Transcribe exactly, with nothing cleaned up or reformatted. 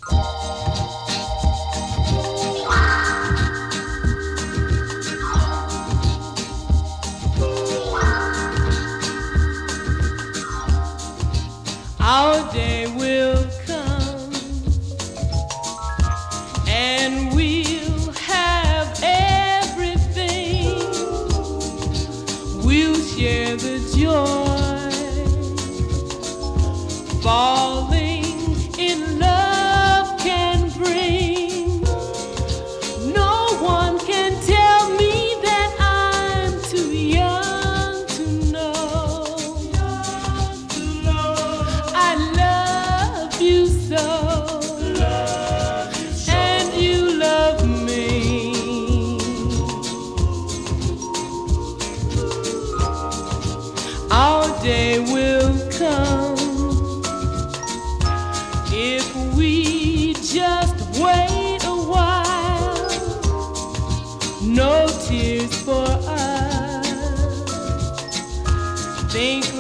Our day will come and we'll have everything. We'll share the joy, falling in love can bring. No one can tell me that I'm too young to know. I love you so, and you love me. Our day will come if we just wait a while. No tears for us. Think